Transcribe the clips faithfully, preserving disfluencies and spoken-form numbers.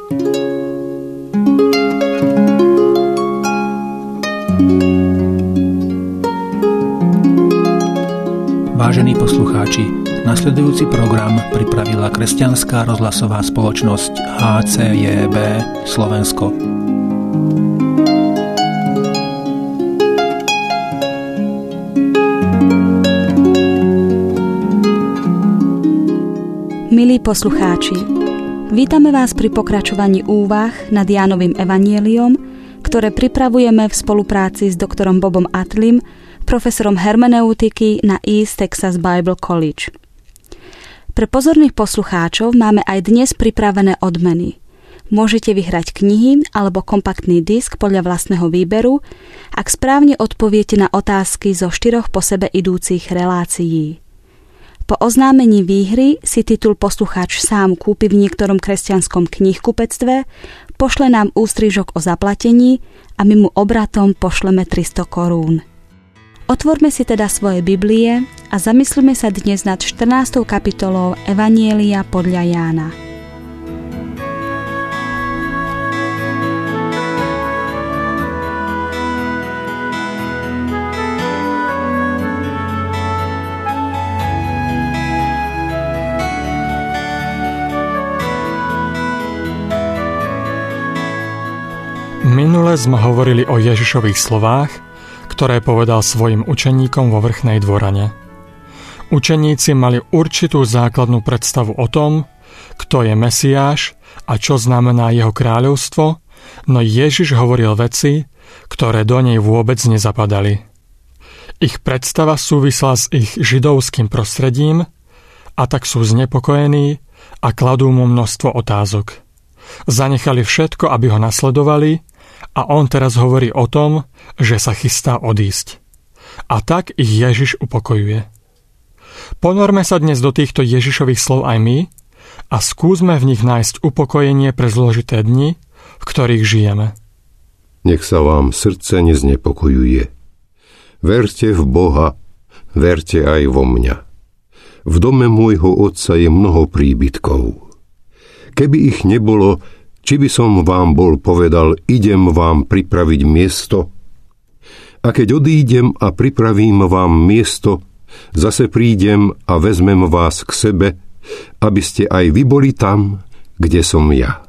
Vážení poslucháči, nasledujúci program pripravila kresťanská rozhlasová spoločnosť há cé jé bé Slovensko. Milí poslucháči, vítame vás pri pokračovaní úvah nad Jánovým evanjeliom, ktoré pripravujeme v spolupráci s doktorom Bobom Atlim, profesorom hermeneutiky na East Texas Bible College. Pre pozorných poslucháčov máme aj dnes pripravené odmeny. Môžete vyhrať knihy alebo kompaktný disk podľa vlastného výberu, ak správne odpoviete na otázky zo štyroch po sebe idúcich relácií. Po oznámení výhry si titul poslucháč sám kúpi v niektorom kresťanskom knihkupectve, pošle nám ústrižok o zaplatení a my mu obratom pošleme tristo korún. Otvorme si teda svoje Biblie a zamyslíme sa dnes nad štrnástou kapitolou Evanjelia podľa Jána. Minule sme hovorili o Ježišových slovách, ktoré povedal svojim učeníkom vo vrchnej dvorane. Učeníci mali určitú základnú predstavu o tom, kto je Mesiáš a čo znamená jeho kráľovstvo, no Ježiš hovoril veci, ktoré do nej vôbec nezapadali. Ich predstava súvisla s ich židovským prostredím a tak sú znepokojení a kladú mu množstvo otázok. Zanechali všetko, aby ho nasledovali, a on teraz hovorí o tom, že sa chystá odísť. A tak ich Ježiš upokojuje. Ponorme sa dnes do týchto Ježišových slov aj my a skúsme v nich nájsť upokojenie pre zložité dni, v ktorých žijeme. Nech sa vám srdce neznepokojuje. Verte v Boha, verte aj vo mňa. V dome môjho otca je mnoho príbytkov. Keby ich nebolo, či by som vám bol povedal, idem vám pripraviť miesto? A keď odídem a pripravím vám miesto, zase prídem a vezmem vás k sebe, aby ste aj vy boli tam, kde som ja.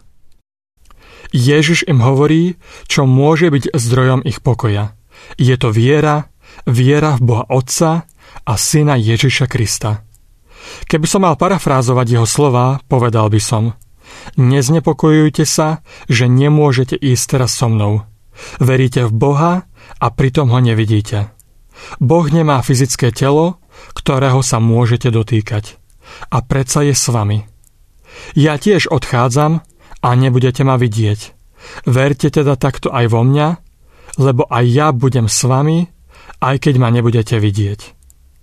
Ježiš im hovorí, čo môže byť zdrojom ich pokoja. Je to viera, viera v Boha Otca a Syna Ježiša Krista. Keby som mal parafrázovať jeho slová, povedal by som: Neznepokojujte sa, že nemôžete ísť teraz so mnou. Veríte v Boha a pritom ho nevidíte. Boh nemá fyzické telo, ktorého sa môžete dotýkať. A predsa je s vami. Ja tiež odchádzam a nebudete ma vidieť. Verte teda takto aj vo mňa, lebo aj ja budem s vami, aj keď ma nebudete vidieť.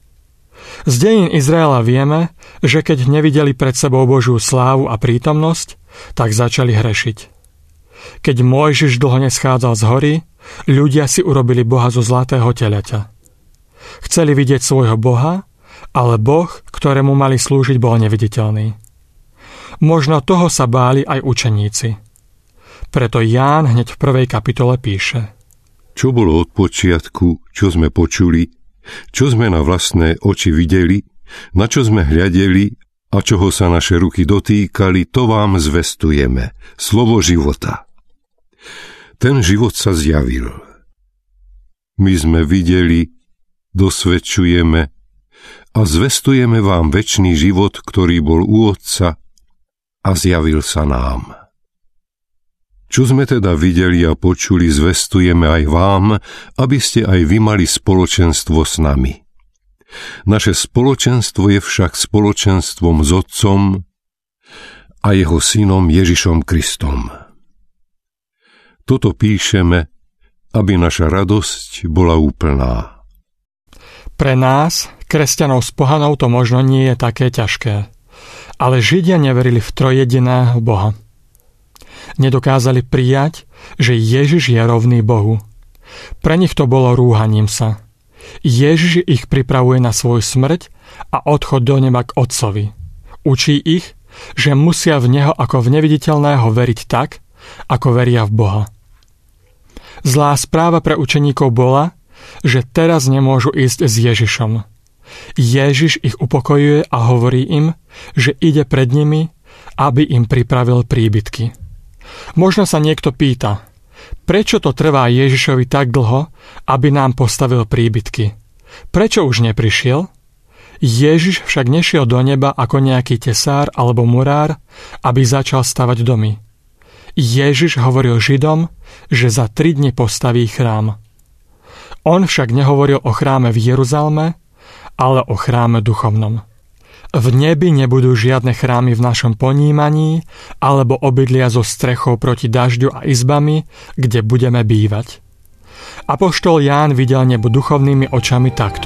Z dejín Izraela vieme, že keď nevideli pred sebou Božiu slávu a prítomnosť, tak začali hrešiť. Keď Mojžiš dlho neschádzal z hory, ľudia si urobili Boha zo zlatého teleťa. Chceli vidieť svojho Boha, ale Boh, ktorému mali slúžiť, bol neviditeľný. Možno toho sa báli aj učeníci. Preto Ján hneď v prvej kapitole píše: Čo bolo od počiatku, čo sme počuli, čo sme na vlastné oči videli, na čo sme hľadeli a čoho sa naše ruky dotýkali, to vám zvestujeme, slovo života. Ten život sa zjavil. My sme videli, dosvedčujeme a zvestujeme vám večný život, ktorý bol u Otca a zjavil sa nám. Čo sme teda videli a počuli, zvestujeme aj vám, aby ste aj vy mali spoločenstvo s nami. Naše spoločenstvo je však spoločenstvom s Otcom a jeho Synom Ježišom Kristom. Toto píšeme, aby naša radosť bola úplná. Pre nás, kresťanov z pohanov, to možno nie je také ťažké, ale Židia neverili v trojjediného Boha. Nedokázali prijať, že Ježiš je rovný Bohu. Pre nich to bolo rúhaním sa. Ježiš ich pripravuje na svoju smrť a odchod do neba k Otcovi. Učí ich, že musia v Neho ako v neviditeľného veriť tak, ako veria v Boha. Zlá správa pre učeníkov bola, že teraz nemôžu ísť s Ježišom. Ježiš ich upokojuje a hovorí im, že ide pred nimi, aby im pripravil príbytky. Možno sa niekto pýta, prečo to trvá Ježišovi tak dlho, aby nám postavil príbytky? Prečo už neprišiel? Ježiš však nešiel do neba ako nejaký tesár alebo murár, aby začal stavať domy. Ježiš hovoril Židom, že za tri dni postaví chrám. On však nehovoril o chráme v Jeruzaleme, ale o chráme duchovnom. V nebi nebudú žiadne chrámy v našom ponímaní alebo obydlia so strechou proti dažďu a izbami, kde budeme bývať. Apoštol Ján videl nebo duchovnými očami takto.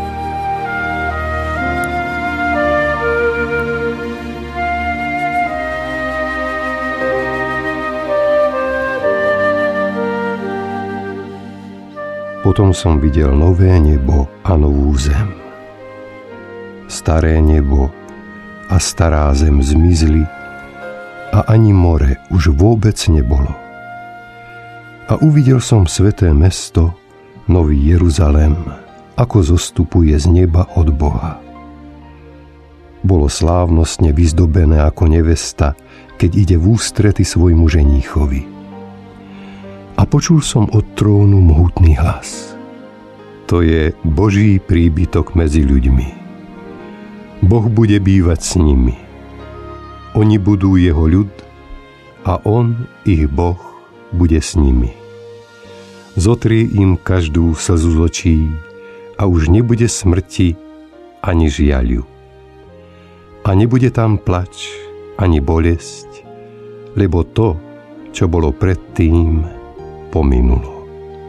Potom som videl nové nebo a novú zem. Staré nebo a stará zem zmizli a ani more už vôbec nebolo. A uvidel som sväté mesto, Nový Jeruzalém, ako zostupuje z neba od Boha. Bolo slávnostne vyzdobené ako nevesta, keď ide v ústrety svojmu ženíchovi. A počul som od trónu mohutný hlas. To je Boží príbytok medzi ľuďmi. Boh bude bývať s nimi. Oni budú jeho ľud a on, ich Boh, bude s nimi. Zotrie im každú slzu z očí a už nebude smrti ani žiaľu. A nebude tam plač ani bolesť, lebo to, čo bolo predtým, pominulo.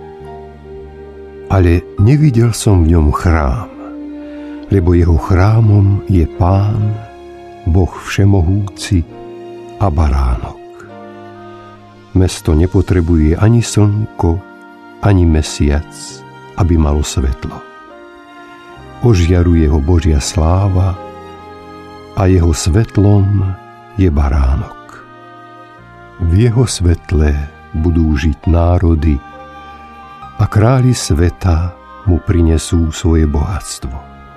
Ale nevidel som v ňom chrám, lebo jeho chrámom je Pán, Boh všemohúci a baránok. Mesto nepotrebuje ani slnko, ani mesiac, aby malo svetlo. Ožiaruje ho Božia sláva a jeho svetlom je baránok. V jeho svetle budú žiť národy a králi sveta mu prinesú svoje bohatstvo.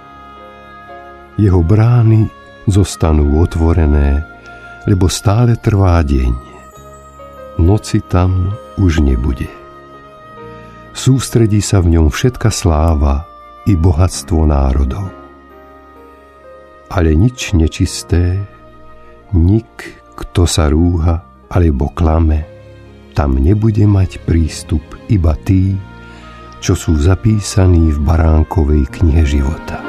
Jeho brány zostanú otvorené, lebo stále trvá deň. Noci tam už nebude. Sústredí sa v ňom všetka sláva i bohatstvo národov. Ale nič nečisté, nik, kto sa rúha alebo klame, tam nebude mať prístup iba tí, čo sú zapísaní v baránkovej knihe života.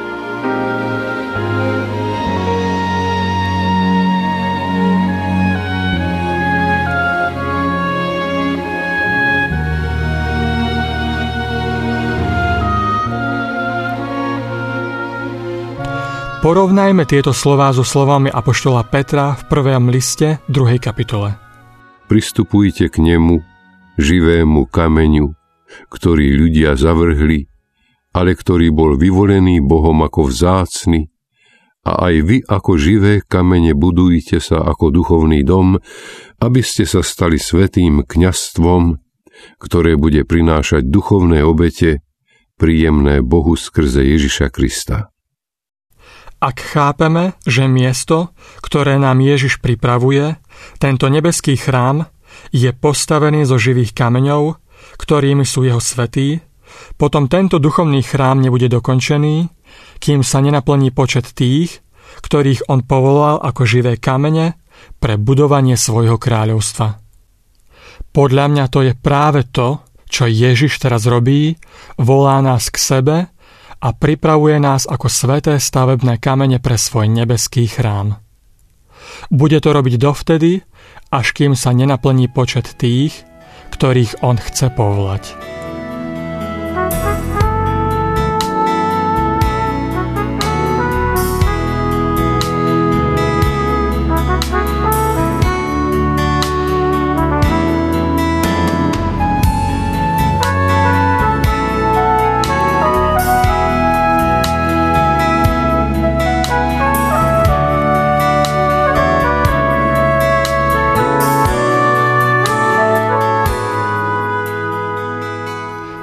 Porovnajme tieto slová so slovami apoštola Petra v prvom liste druhej kapitole. Pristupujte k nemu, živému kameňu, ktorý ľudia zavrhli, ale ktorý bol vyvolený Bohom ako vzácny, a aj vy ako živé kamene budujte sa ako duchovný dom, aby ste sa stali svätým kňazstvom, ktoré bude prinášať duchovné obete, príjemné Bohu skrze Ježiša Krista. Ak chápeme, že miesto, ktoré nám Ježiš pripravuje, tento nebeský chrám, je postavený zo živých kameňov, ktorými sú jeho svätí, potom tento duchovný chrám nebude dokončený, kým sa nenaplní počet tých, ktorých on povolal ako živé kamene pre budovanie svojho kráľovstva. Podľa mňa to je práve to, čo Ježiš teraz robí, volá nás k sebe a pripravuje nás ako sväté stavebné kamene pre svoj nebeský chrám. Bude to robiť dovtedy, až kým sa nenaplní počet tých, ktorých on chce povolať.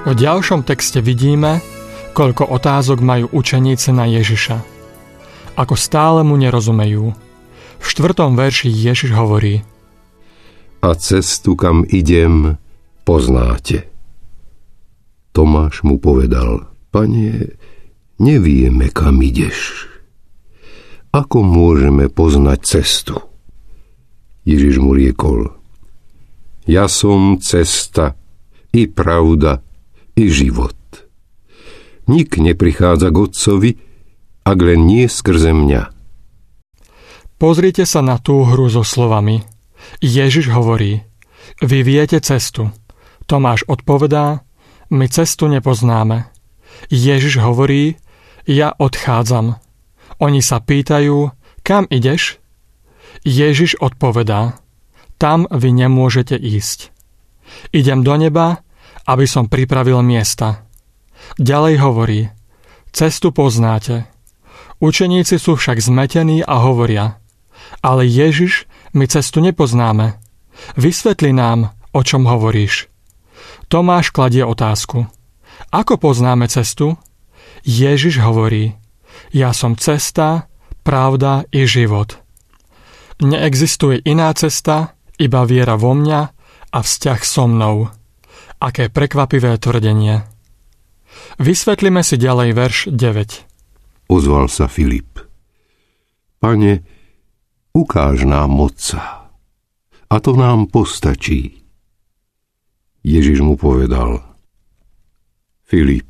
V ďalšom texte vidíme, koľko otázok majú učeníci na Ježiša. Ako stále mu nerozumejú. V štvrtom verši Ježiš hovorí: A cestu, kam idem, poznáte. Tomáš mu povedal: Pane, nevieme, kam ideš. Ako môžeme poznať cestu? Ježiš mu riekol: Ja som cesta, i pravda, i život. Nik neprichádza k Otcovi, ak len nie skrze mňa. Pozrite sa na tú hru so slovami. Ježiš hovorí: Vy viete cestu. Tomáš odpovedá: My cestu nepoznáme. Ježiš hovorí: Ja odchádzam. Oni sa pýtajú: Kam ideš? Ježiš odpovedá: Tam vy nemôžete ísť. Idem do neba, aby som pripravil miesta. Ďalej hovorí: Cestu poznáte. Učeníci sú však zmetení a hovoria: Ale Ježiš, my cestu nepoznáme. Vysvetli nám, o čom hovoríš. Tomáš kladie otázku: Ako poznáme cestu? Ježiš hovorí: Ja som cesta, pravda i život. Neexistuje iná cesta, iba viera vo mňa a vzťah so mnou. Aké prekvapivé tvrdenie. Vysvetlíme si ďalej verš deväť. Ozval sa Filip: Pane, ukáž nám Otca, a to nám postačí. Ježiš mu povedal: Filip,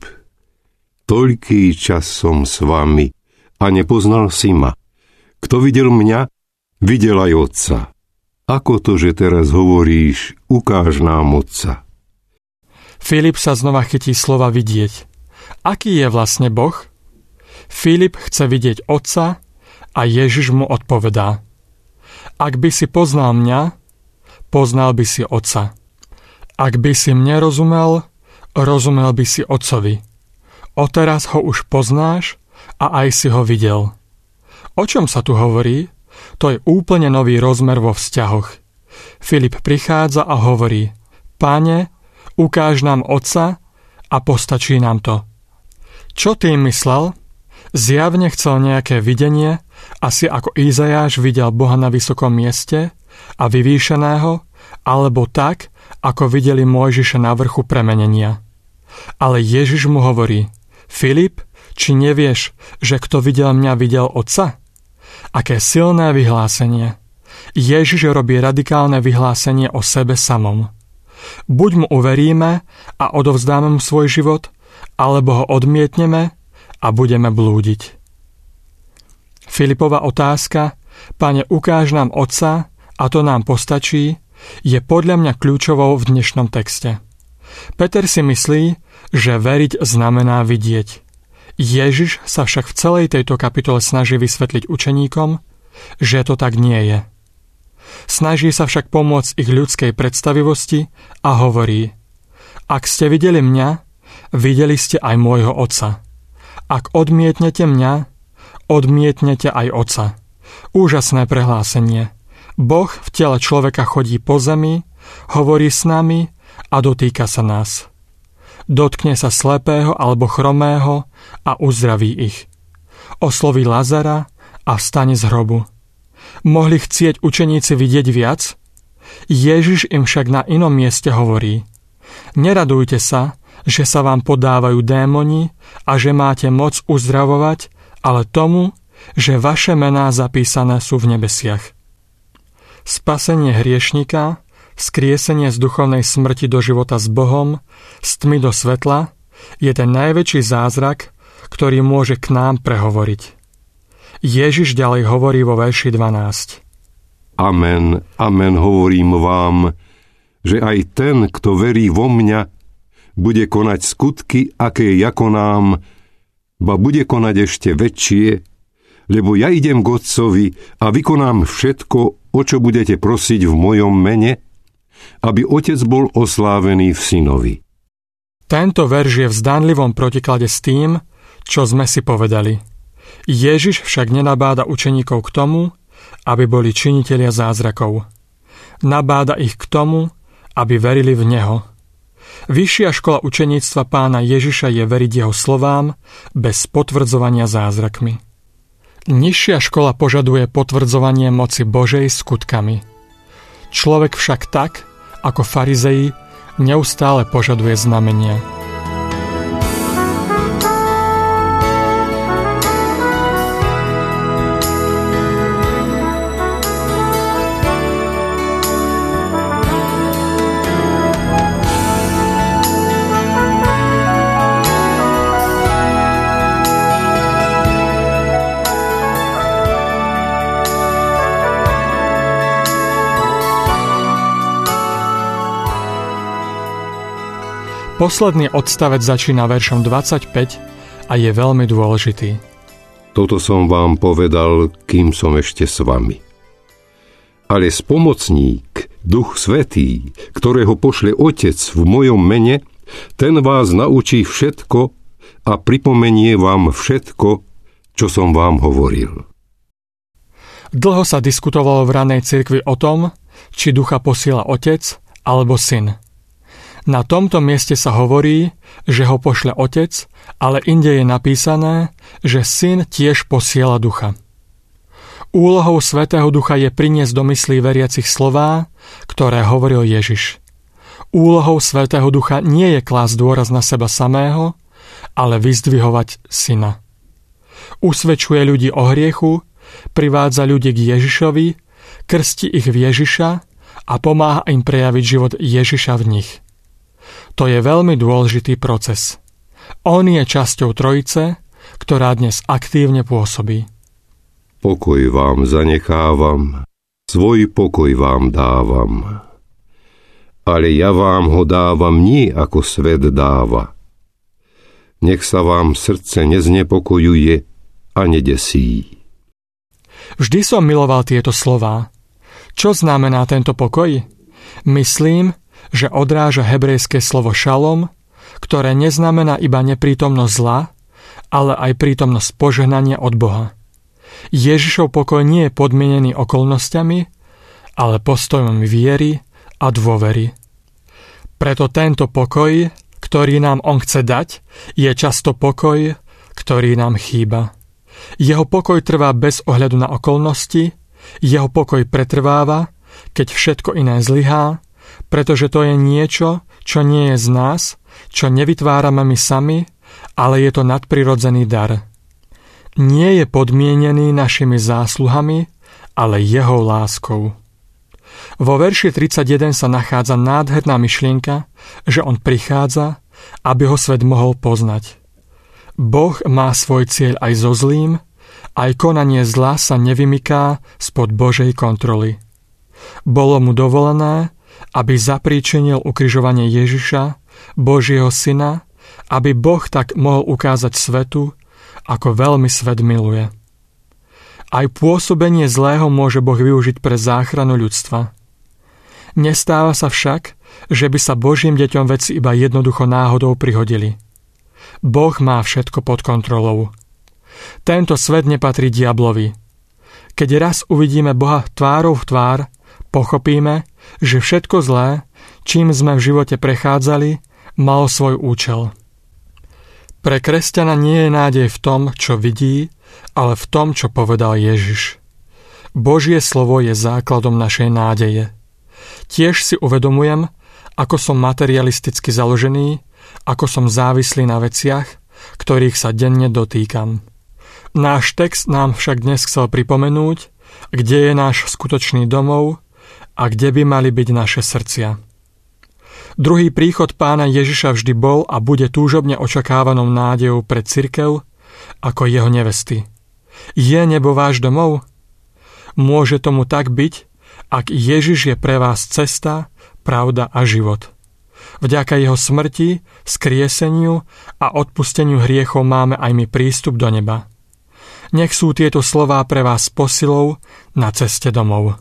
toľký čas som s vami a nepoznal si ma. Kto videl mňa, videl aj Otca. Ako to, že teraz hovoríš, ukáž nám Otca? Filip sa znova chytí slova vidieť. Aký je vlastne Boh? Filip chce vidieť Otca a Ježiš mu odpovedá: Ak by si poznal mňa, poznal by si Otca. Ak by si mne rozumel, rozumel by si Otcovi. Odteraz ho už poznáš a aj si ho videl. O čom sa tu hovorí? To je úplne nový rozmer vo vzťahoch. Filip prichádza a hovorí: Páne, ukáž nám Otca a postačí nám to. Čo tým myslel? Zjavne chcel nejaké videnie, asi ako Izajáš videl Boha na vysokom mieste a vyvýšeného, alebo tak, ako videli Mojžiša na vrchu premenenia. Ale Ježiš mu hovorí: Filip, či nevieš, že kto videl mňa, videl Otca? Aké silné vyhlásenie. Ježiš robí radikálne vyhlásenie o sebe samom. Buď mu uveríme a odovzdáme mu svoj život, alebo ho odmietneme a budeme blúdiť. Filipova otázka: Pane, ukáž nám Otca a to nám postačí, je podľa mňa kľúčovou v dnešnom texte. Peter si myslí, že veriť znamená vidieť. Ježiš sa však v celej tejto kapitole snaží vysvetliť učeníkom, že to tak nie je. Snaží sa však pomôcť ich ľudskej predstavivosti a hovorí: Ak ste videli mňa, videli ste aj môjho Otca. Ak odmietnete mňa, odmietnete aj Otca. Úžasné prehlásenie. Boh v tele človeka chodí po zemi, hovorí s nami a dotýka sa nás. Dotkne sa slepého alebo chromého a uzdraví ich. Osloví Lazara a vstane z hrobu. Mohli chcieť učeníci vidieť viac? Ježiš im však na inom mieste hovorí: Neradujte sa, že sa vám podávajú démoni a že máte moc uzdravovať, ale tomu, že vaše mená zapísané sú v nebesiach. Spasenie hriešnika, vzkriesenie z duchovnej smrti do života s Bohom, z tmy do svetla, je ten najväčší zázrak, ktorý môže k nám prehovoriť. Ježiš ďalej hovorí vo verši dvanásť. Amen, amen, hovorím vám, že aj ten, kto verí vo mňa, bude konať skutky, aké ja konám, ba bude konať ešte väčšie, lebo ja idem k Otcovi a vykonám všetko, o čo budete prosiť v mojom mene, aby Otec bol oslávený v Synovi. Tento verš je v zdánlivom protiklade s tým, čo sme si povedali. Ježiš však nenabáda učeníkov k tomu, aby boli činitelia zázrakov. Nabáda ich k tomu, aby verili v Neho. Vyššia škola učeníctva Pána Ježiša je veriť jeho slovám bez potvrdzovania zázrakmi. Nižšia škola požaduje potvrdzovanie moci Božej skutkami. Človek však tak, ako farizeji, neustále požaduje znamenia. Posledný odstavec začína veršom dvadsaťpäť a je veľmi dôležitý. Toto som vám povedal, kým som ešte s vami. Ale spomocník, Duch Svätý, ktorého pošle Otec v mojom mene, ten vás naučí všetko a pripomenie vám všetko, čo som vám hovoril. Dlho sa diskutovalo v ranej cirkvi o tom, či Ducha posiela Otec alebo Syn. Na tomto mieste sa hovorí, že ho pošle Otec, ale inde je napísané, že Syn tiež posiela Ducha. Úlohou Svätého Ducha je priniesť do myslí veriacich slová, ktoré hovoril Ježiš. Úlohou Svätého Ducha nie je klásť dôraz na seba samého, ale vyzdvihovať Syna. Usvedčuje ľudí o hriechu, privádza ľudí k Ježišovi, krstí ich v Ježiša a pomáha im prejaviť život Ježiša v nich. To je veľmi dôležitý proces. On je časťou Trojice, ktorá dnes aktívne pôsobí. Pokoj vám zanechávam, svoj pokoj vám dávam. Ale ja vám ho dávam nie ako svet dáva. Nech sa vám srdce neznepokojuje a nedesí. Vždy som miloval tieto slová. Čo znamená tento pokoj? Myslím, že odráža hebrejské slovo šalom, ktoré neznamená iba neprítomnosť zla, ale aj prítomnosť požehnania od Boha. Ježišov pokoj nie je podmienený okolnostiami, ale postojom viery a dôvery. Preto tento pokoj, ktorý nám on chce dať, je často pokoj, ktorý nám chýba. Jeho pokoj trvá bez ohľadu na okolnosti, jeho pokoj pretrváva, keď všetko iné zlyhá, pretože to je niečo, čo nie je z nás, čo nevytvárame my sami, ale je to nadprirodzený dar. Nie je podmienený našimi zásluhami, ale jeho láskou. Vo verši tridsaťjeden sa nachádza nádherná myšlienka, že on prichádza, aby ho svet mohol poznať. Boh má svoj cieľ aj so zlým, aj konanie zla sa nevymyká spod Božej kontroly. Bolo mu dovolené, aby zapríčinil ukrižovanie Ježiša, Božieho Syna, aby Boh tak mohol ukázať svetu, ako veľmi svet miluje. Aj pôsobenie zlého môže Boh využiť pre záchranu ľudstva. Nestáva sa však, že by sa Božím deťom veci iba jednoducho náhodou prihodili. Boh má všetko pod kontrolou. Tento svet nepatrí diablovi. Keď raz uvidíme Boha tvárou v tvár, pochopíme, že všetko zlé, čím sme v živote prechádzali, malo svoj účel. Pre kresťana nie je nádej v tom, čo vidí, ale v tom, čo povedal Ježiš. Božie slovo je základom našej nádeje. Tiež si uvedomujem, ako som materialisticky založený, ako som závislý na veciach, ktorých sa denne dotýkam. Náš text nám však dnes chcel pripomenúť, kde je náš skutočný domov a kde by mali byť naše srdcia. Druhý príchod Pána Ježiša vždy bol a bude túžobne očakávanou nádejou pre cirkev ako jeho nevesty. Je nebo váš domov? Môže tomu tak byť, ak Ježiš je pre vás cesta, pravda a život. Vďaka jeho smrti, skrieseniu a odpusteniu hriechov máme aj my prístup do neba. Nech sú tieto slová pre vás posilou na ceste domov.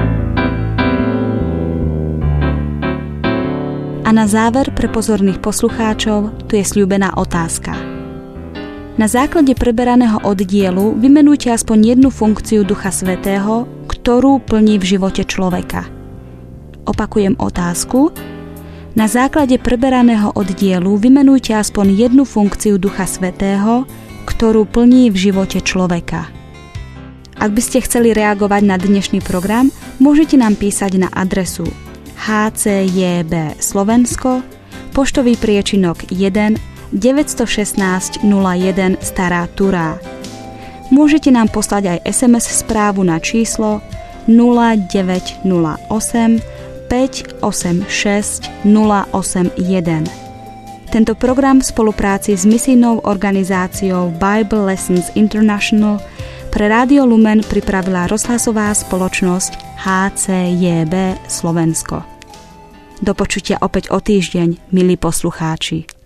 A na záver pre pozorných poslucháčov tu je sľúbená otázka. Na základe preberaného oddielu vymenujte aspoň jednu funkciu Ducha Svätého, ktorú plní v živote človeka. Opakujem otázku. Na základe preberaného oddielu vymenujte aspoň jednu funkciu Ducha Svätého, ktorú plní v živote človeka. Ak by ste chceli reagovať na dnešný program, môžete nám písať na adresu há cé jé bé Slovensko, poštový priečinok jeden deväť jedna šesť nula jeden Stará Turá. Môžete nám poslať aj es em es správu na číslo nula deväť nula osem päť osem šesť nula osem jeden. Tento program v spolupráci s misijnou organizáciou Bible Lessons International pre Rádio Lumen pripravila rozhlasová spoločnosť há cé jé bé Slovensko. Do počutia opäť o týždeň, milí poslucháči.